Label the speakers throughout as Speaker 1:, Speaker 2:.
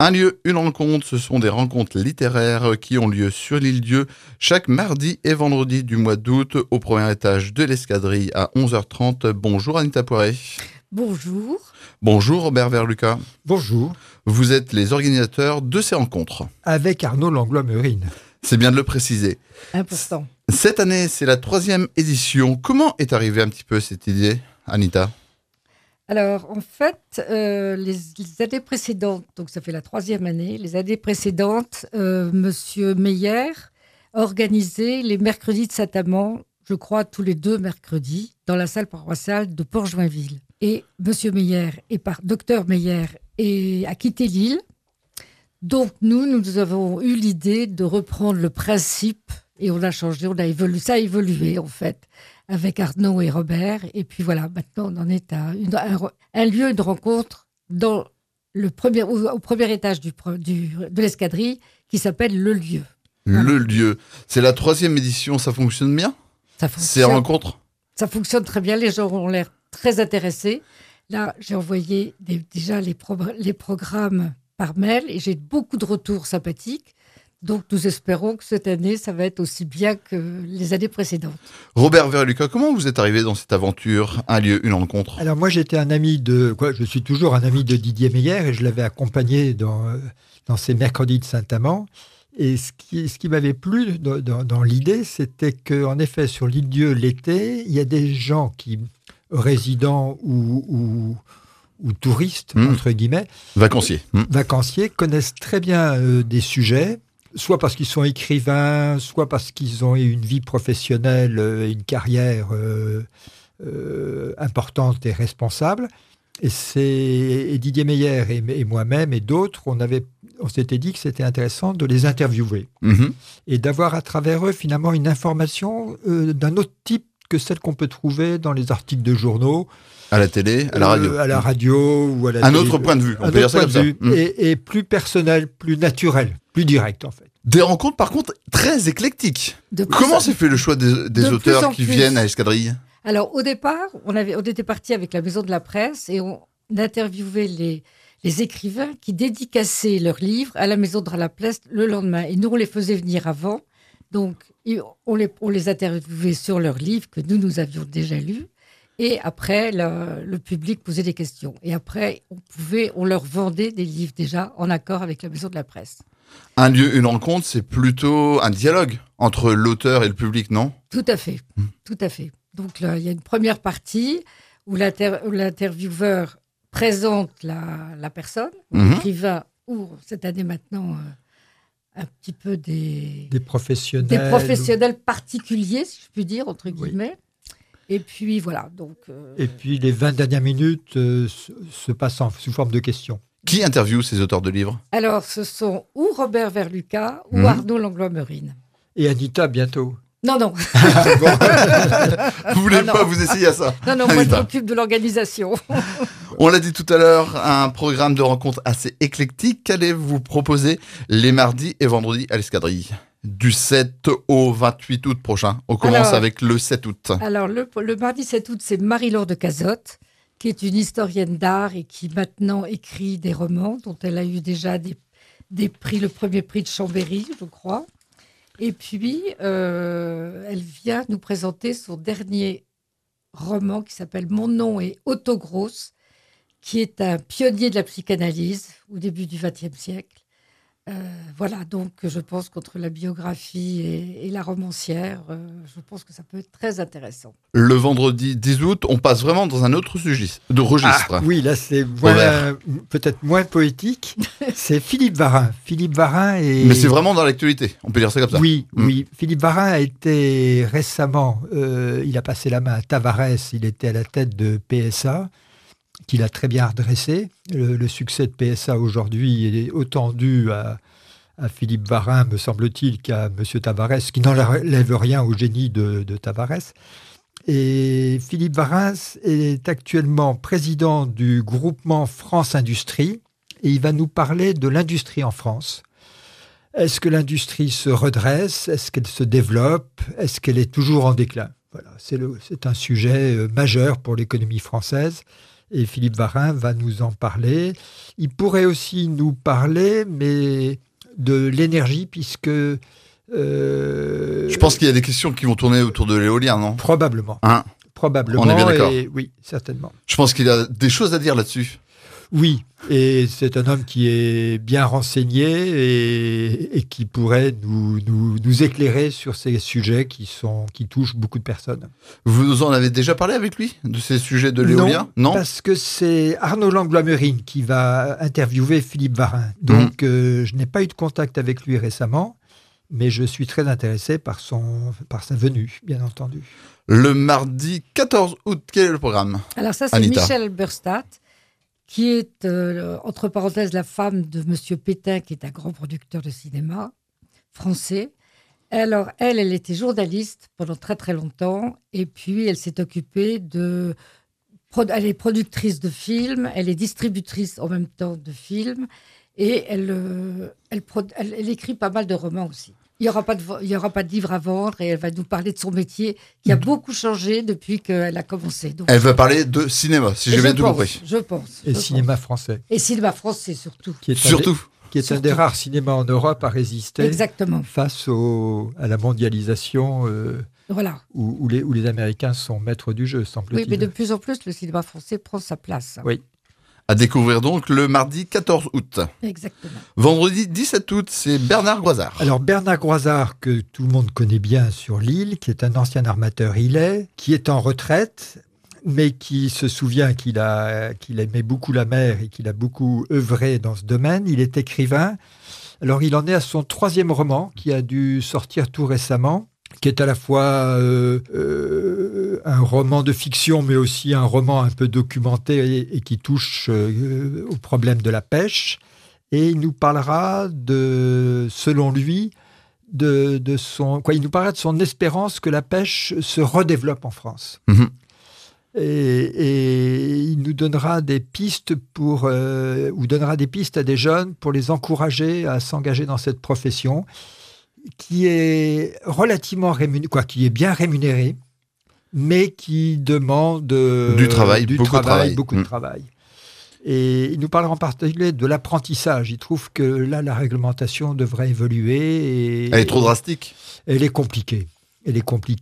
Speaker 1: Un lieu, une rencontre, ce sont des rencontres littéraires qui ont lieu sur l'île Dieu chaque mardi et vendredi du mois d'août au premier étage de l'Escadrille à 11h30. Bonjour Anita Poiré.
Speaker 2: Bonjour.
Speaker 1: Bonjour Robert Verluca.
Speaker 3: Bonjour.
Speaker 1: Vous êtes les organisateurs de ces rencontres.
Speaker 3: Avec Arnaud Langlois-Meurine.
Speaker 1: C'est bien de le préciser.
Speaker 2: Important.
Speaker 1: Cette année, c'est la 3e édition. Comment est arrivée un petit peu cette idée, Anita ?
Speaker 2: Alors, en fait, les années précédentes, donc ça fait la 3e année, les années précédentes, Monsieur Meyer organisait les mercredis de Saint-Amand, je crois tous les 2 mercredis, dans la salle paroissiale de Port-Joinville. Et Monsieur Meyer, Docteur Meyer, a quitté l'île. Donc, nous avons eu l'idée de reprendre le principe et on a changé, ça a évolué en fait, avec Arnaud et Robert. Et puis voilà, maintenant on en est à un lieu de rencontre au premier étage de l'Escadrille qui s'appelle Le Lieu.
Speaker 1: Le Lieu. C'est la 3e édition, ça fonctionne bien ? Ces rencontres ?
Speaker 2: Ça fonctionne très bien, les gens ont l'air très intéressés. Là, j'ai envoyé déjà les programmes par mail et j'ai beaucoup de retours sympathiques. Donc, nous espérons que cette année, ça va être aussi bien que les années précédentes.
Speaker 1: Robert Verluca, comment vous êtes arrivé dans cette aventure, un lieu, une rencontre ?
Speaker 3: Alors, moi, je suis toujours un ami de Didier Meyer et je l'avais accompagné dans ses mercredis de Saint-Amand. Et ce qui m'avait plu dans l'idée, c'était qu'en effet, sur l'île Dieu, l'été, il y a des gens qui, résidents ou touristes, entre guillemets, vacanciers, connaissent très bien des sujets, soit parce qu'ils sont écrivains, soit parce qu'ils ont eu une vie professionnelle et une carrière importante et responsable. Et Didier Meyer et moi-même et d'autres, on s'était dit que c'était intéressant de les interviewer et d'avoir à travers eux finalement une information d'un autre type que celle qu'on peut trouver dans les articles de journaux.
Speaker 1: À la télé, à la radio.
Speaker 3: À la radio ou à la
Speaker 1: télé. Un autre point de vue, on peut dire ça comme ça.
Speaker 3: Et plus personnel, plus naturel, plus direct en fait.
Speaker 1: Des rencontres par contre très éclectiques. Comment s'est fait le choix des auteurs qui viennent à l'Escadrille ?
Speaker 2: Alors au départ, on était parti avec la Maison de la Presse et on interviewait les écrivains qui dédicaçaient leurs livres à la Maison de la Presse le lendemain. Et nous, on les faisait venir avant. Donc, on les interviewait sur leurs livres que nous avions déjà lus. Et après, le public posait des questions. Et après, on leur vendait des livres déjà en accord avec la Maison de la Presse.
Speaker 1: Un lieu, une rencontre, c'est plutôt un dialogue entre l'auteur et le public, non ?
Speaker 2: Tout à fait, tout à fait. Donc là, il y a une première partie où l'intervieweur présente la personne, l'écrivain, ou cette année maintenant... un petit peu des professionnels particuliers, si je puis dire, entre guillemets. Et puis, voilà. Donc,
Speaker 3: Et puis, les 20 dernières minutes se passent sous forme de questions.
Speaker 1: Qui interviewe ces auteurs de livres ?
Speaker 2: Alors, ce sont ou Robert Verluca ou Arnaud Langlois-Meurine.
Speaker 3: Et Anita, bientôt.
Speaker 2: Non.
Speaker 1: Vous voulez pas vous essayer à ça ?
Speaker 2: Non, moi je m'occupe de l'organisation.
Speaker 1: On l'a dit tout à l'heure, un programme de rencontres assez éclectique. Qu'allez-vous proposer les mardis et vendredis à l'Escadrille ? Du 7 au 28 août prochain. On commence avec le 7 août. Alors,
Speaker 2: le mardi 7 août, c'est Marie-Laure de Cazotte, qui est une historienne d'art et qui maintenant écrit des romans, dont elle a eu déjà des prix, le premier prix de Chambéry, je crois. Et puis, elle vient nous présenter son dernier roman qui s'appelle « Mon nom est Otto Gross », qui est un pionnier de la psychanalyse au début du XXe siècle. Voilà, donc je pense qu'entre la biographie et la romancière, je pense que ça peut être très intéressant.
Speaker 1: Le vendredi 10 août, on passe vraiment dans un autre registre.
Speaker 3: Oui, là c'est peut-être moins poétique. C'est Philippe Varin.
Speaker 1: Mais c'est vraiment dans l'actualité, on peut dire ça comme ça.
Speaker 3: Oui. Philippe Varin a été récemment, il a passé la main à Tavares, il était à la tête de PSA, qu'il a très bien redressé. Le succès de PSA aujourd'hui est autant dû à Philippe Varin, me semble-t-il, qu'à M. Tavares, qui n'enlève rien au génie de Tavares. Et Philippe Varin est actuellement président du groupement France Industrie et il va nous parler de l'industrie en France. Est-ce que l'industrie se redresse ? Est-ce qu'elle se développe ? Est-ce qu'elle est toujours en déclin ? Voilà, c'est un sujet majeur pour l'économie française. Et Philippe Varin va nous en parler. Il pourrait aussi nous parler, mais de l'énergie, puisque...
Speaker 1: Je pense qu'il y a des questions qui vont tourner autour de l'éolien, non ?
Speaker 3: Probablement.
Speaker 1: Hein ?
Speaker 3: Probablement.
Speaker 1: On est bien d'accord.
Speaker 3: Oui, certainement.
Speaker 1: Je pense qu'il a des choses à dire là-dessus.
Speaker 3: Oui, et c'est un homme qui est bien renseigné et qui pourrait nous éclairer sur ces sujets qui touchent beaucoup de personnes.
Speaker 1: Vous en avez déjà parlé avec lui, de ces sujets de l'éolien ?
Speaker 3: Non, parce que c'est Arnaud Langlois-Mérine qui va interviewer Philippe Varin. Donc, je n'ai pas eu de contact avec lui récemment, mais je suis très intéressé par sa venue, bien entendu.
Speaker 1: Le mardi 14 août, quel est le programme ?
Speaker 2: Alors ça, c'est
Speaker 1: Anita.
Speaker 2: Michel Burstadt, qui est, entre parenthèses, la femme de Monsieur Pétain, qui est un grand producteur de cinéma français. Alors, elle était journaliste pendant très très longtemps, et puis elle s'est occupée elle est productrice de films, elle est distributrice en même temps de films, et elle écrit pas mal de romans aussi. Il n'y aura pas de livre à vendre, et elle va nous parler de son métier, qui a beaucoup changé depuis qu'elle a commencé. Donc,
Speaker 1: Elle va parler de cinéma, si j'ai bien tout compris.
Speaker 2: Je pense.
Speaker 3: Et cinéma français.
Speaker 2: Et cinéma français, surtout.
Speaker 3: Qui est un des rares cinémas en Europe à résister.
Speaker 2: Exactement.
Speaker 3: Face à la mondialisation
Speaker 2: voilà.
Speaker 3: où les Américains sont maîtres du jeu, semble-t-il.
Speaker 2: Oui, mais de plus en plus, le cinéma français prend sa place.
Speaker 3: Oui.
Speaker 1: À découvrir donc le mardi 14 août.
Speaker 2: Exactement.
Speaker 1: Vendredi 17 août, c'est Bernard Groisard.
Speaker 3: Alors Bernard Groisard, que tout le monde connaît bien sur l'île, qui est un ancien armateur îlais, qui est en retraite, mais qui se souvient qu'il aimait beaucoup la mer et qu'il a beaucoup œuvré dans ce domaine. Il est écrivain. Alors il en est à son 3e roman, qui a dû sortir tout récemment, qui est à la fois un roman de fiction, mais aussi un roman un peu documenté et qui touche au problème de la pêche. Et il nous parlera selon lui, il nous parlera de son espérance que la pêche se redéveloppe en France.
Speaker 1: Mmh.
Speaker 3: Et il nous donnera des pistes donnera des pistes à des jeunes pour les encourager à s'engager dans cette profession, qui est relativement qui est bien rémunérée, mais qui demande
Speaker 1: du travail,
Speaker 3: beaucoup de travail. Et il nous parlera en particulier de l'apprentissage. Il trouve que là, la réglementation devrait évoluer.
Speaker 1: Elle est trop drastique.
Speaker 3: Elle est compliquée. Il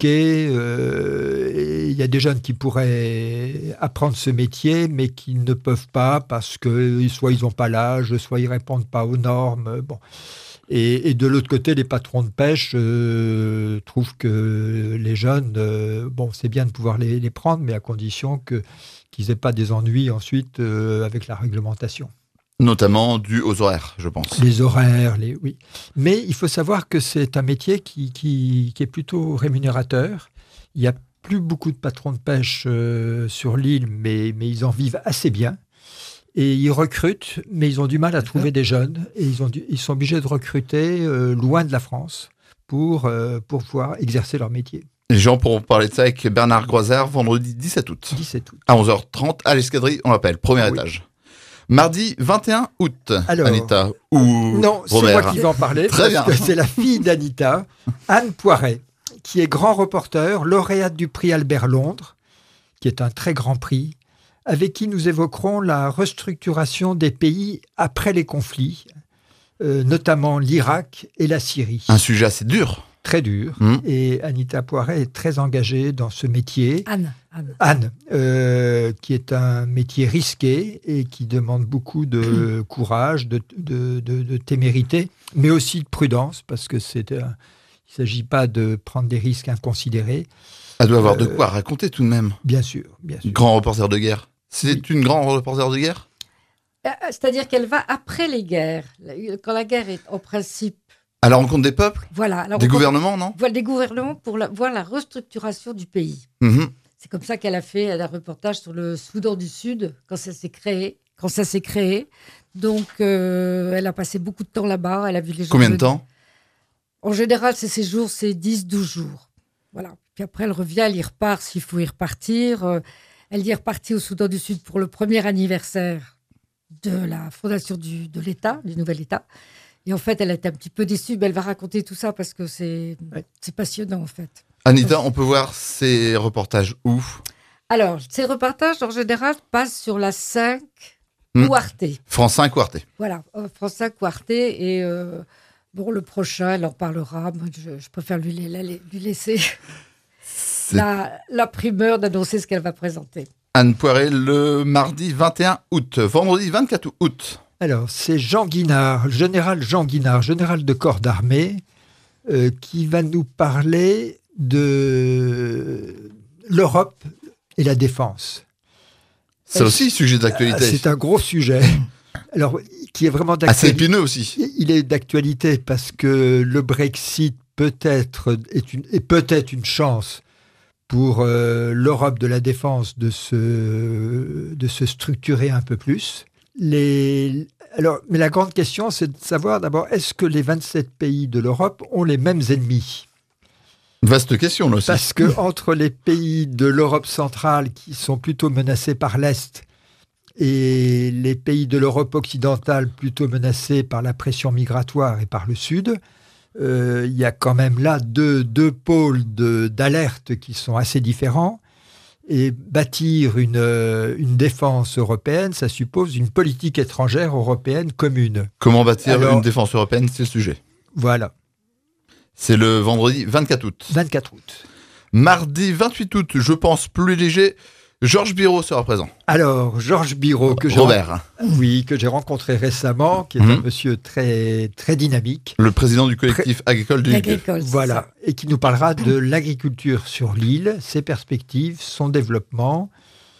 Speaker 3: y a des jeunes qui pourraient apprendre ce métier, mais qui ne peuvent pas parce que soit ils n'ont pas l'âge, soit ils répondent pas aux normes. Bon. Et de l'autre côté, les patrons de pêche trouvent que les jeunes, c'est bien de pouvoir les prendre, mais à condition qu'ils n'aient pas des ennuis ensuite avec la réglementation.
Speaker 1: Notamment dû aux horaires, je pense.
Speaker 3: Les horaires, oui. Mais il faut savoir que c'est un métier qui est plutôt rémunérateur. Il n'y a plus beaucoup de patrons de pêche sur l'île, mais ils en vivent assez bien. Et ils recrutent, mais ils ont du mal à trouver des jeunes. Et ils sont obligés de recruter loin de la France pour pouvoir exercer leur métier.
Speaker 1: Les gens pourront parler de ça avec Bernard Groisard vendredi 17 août.
Speaker 3: 17 août.
Speaker 1: À 11h30, à l'Escadrille, on l'appelle, premier étage. Mardi 21 août,
Speaker 3: alors,
Speaker 1: Anita ou
Speaker 3: non, c'est
Speaker 1: Robert.
Speaker 3: moi qui vais en parler.
Speaker 1: Très bien.
Speaker 3: Parce que c'est la fille d'Anita, Anne Poiret, qui est grand reporter, lauréate du prix Albert Londres, qui est un très grand prix, avec qui nous évoquerons la restructuration des pays après les conflits, notamment l'Irak et la Syrie.
Speaker 1: Un sujet assez dur.
Speaker 3: Très dur. Et Anita Poiret est très engagée dans ce métier. Anne, qui est un métier risqué et qui demande beaucoup de courage, de témérité, mais aussi de prudence, parce que il ne s'agit pas de prendre des risques inconsidérés.
Speaker 1: Elle doit avoir de quoi raconter tout de même.
Speaker 3: Bien sûr.
Speaker 1: Grand reporter de guerre. C'est une grande reporter de guerre ?
Speaker 2: C'est-à-dire qu'elle va après les guerres, quand la guerre est en principe...
Speaker 1: À la rencontre des peuples ?
Speaker 2: Voilà.
Speaker 1: Des gouvernements, non ?
Speaker 2: Des gouvernements pour voir la restructuration du pays.
Speaker 1: Mmh.
Speaker 2: C'est comme ça qu'elle a fait un reportage sur le Soudan du Sud, quand ça s'est créé. Donc, elle a passé beaucoup de temps là-bas. Elle a vu les gens.
Speaker 1: Combien de temps ?
Speaker 2: En général, ces séjours, c'est 10-12 jours. Voilà. Puis après, elle revient, elle y repart s'il faut y repartir. Elle y est repartie au Soudan du Sud pour le premier anniversaire de la fondation de l'État, du nouvel État. Et en fait, elle a été un petit peu déçue, mais elle va raconter tout ça parce que c'est passionnant, en fait.
Speaker 1: Anita, on peut voir ces reportages où ?
Speaker 2: Alors, ces reportages, en général, passent sur la 5 ou Arte.
Speaker 1: France 5 ou Arte.
Speaker 2: Voilà, France 5 ou Arte. Et bon, le prochain, elle en parlera. Moi, je préfère lui laisser la primeur d'annoncer ce qu'elle va présenter.
Speaker 1: Anne Poiret, le mardi 21 août. Vendredi 24 août.
Speaker 3: Alors, c'est Jean Guinard, général de corps d'armée, qui va nous parler de l'Europe et la défense.
Speaker 1: C'est aussi sujet d'actualité.
Speaker 3: C'est un gros sujet. Alors, qui est vraiment d'actualité.
Speaker 1: Assez épineux aussi.
Speaker 3: Il est d'actualité parce que le Brexit est peut-être une chance pour l'Europe de la défense de se structurer un peu plus. Mais la grande question, c'est de savoir d'abord, est-ce que les 27 pays de l'Europe ont les mêmes ennemis ?
Speaker 1: Vaste question, là aussi.
Speaker 3: Parce que entre les pays de l'Europe centrale, qui sont plutôt menacés par l'Est, et les pays de l'Europe occidentale, plutôt menacés par la pression migratoire et par le Sud, il y a quand même là deux pôles d'alerte qui sont assez différents. Et bâtir une défense européenne, ça suppose une politique étrangère européenne commune.
Speaker 1: Comment bâtir une défense européenne, c'est le sujet.
Speaker 3: Voilà.
Speaker 1: C'est le vendredi 24 août.
Speaker 3: 24 août.
Speaker 1: Mardi 28 août, je pense plus léger, Georges Biraud sera présent.
Speaker 3: Alors, Georges Biraud, que j'ai rencontré récemment, qui est un monsieur très, très dynamique.
Speaker 1: Le président du collectif agricole de l'île.
Speaker 3: Voilà, et qui nous parlera de l'agriculture sur l'île, ses perspectives, son développement,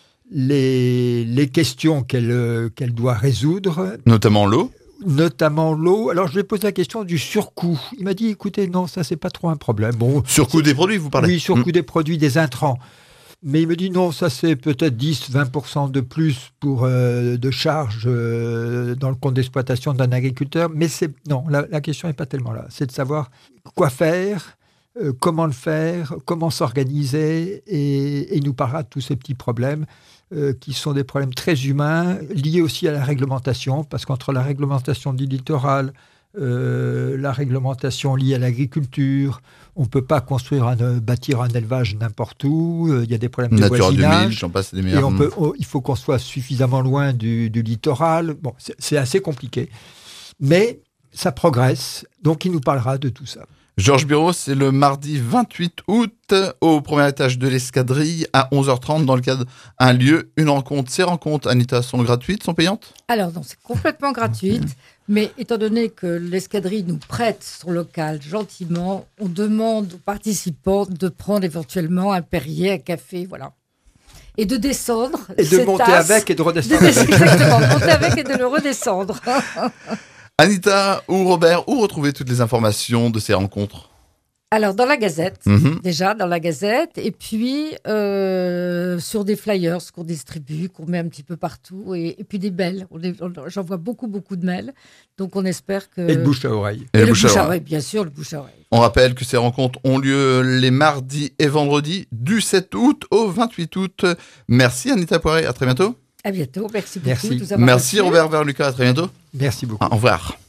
Speaker 3: les questions qu'elle doit résoudre.
Speaker 1: Notamment l'eau.
Speaker 3: Alors, je lui ai posé la question du surcoût. Il m'a dit, écoutez, non, ça, c'est pas trop un problème. Bon,
Speaker 1: surcoût des produits, vous parlez ?
Speaker 3: Oui, surcoût des produits, des intrants. Mais il me dit non, ça c'est peut-être 10-20% de plus de charges dans le compte d'exploitation d'un agriculteur. Mais la question n'est pas tellement là. C'est de savoir quoi faire, comment le faire, comment s'organiser. Et il nous parlera de tous ces petits problèmes qui sont des problèmes très humains, liés aussi à la réglementation, parce qu'entre la réglementation du littoral, la réglementation liée à l'agriculture, on ne peut pas bâtir un élevage n'importe où, il y a des problèmes de voisinage,
Speaker 1: j'en passe des meilleurs.
Speaker 3: Et il faut qu'on soit suffisamment loin du littoral. Bon, c'est assez compliqué, mais ça progresse, donc il nous parlera de tout ça.
Speaker 1: Georges Biraud, c'est le mardi 28 août au premier étage de l'Escadrille à 11h30 dans le cadre d'un lieu, une rencontre. Ces rencontres, Anita, sont gratuites, sont payantes ?
Speaker 2: Alors non, c'est complètement gratuite, mais étant donné que l'Escadrille nous prête son local gentiment, on demande aux participants de prendre éventuellement un Perrier, un café, voilà. Et de descendre.
Speaker 3: Et de monter avec et de redescendre avec.
Speaker 2: Exactement, de monter avec et de le redescendre.
Speaker 1: Anita ou Robert, où retrouver toutes les informations de ces rencontres ?
Speaker 2: Alors, dans la Gazette, déjà, dans la Gazette, et puis sur des flyers qu'on distribue, qu'on met un petit peu partout, et puis des mails. J'envoie beaucoup de mails, donc on espère que...
Speaker 3: Et le bouche à oreille.
Speaker 2: Et le bouche à oreille, bien sûr, le bouche à oreille.
Speaker 1: On rappelle que ces rencontres ont lieu les mardis et vendredis du 7 août au 28 août. Merci Anita Poiret, à très bientôt.
Speaker 2: À bientôt, merci beaucoup.
Speaker 1: Merci Robert Verlucas, à très bientôt.
Speaker 3: Merci beaucoup.
Speaker 1: Au revoir.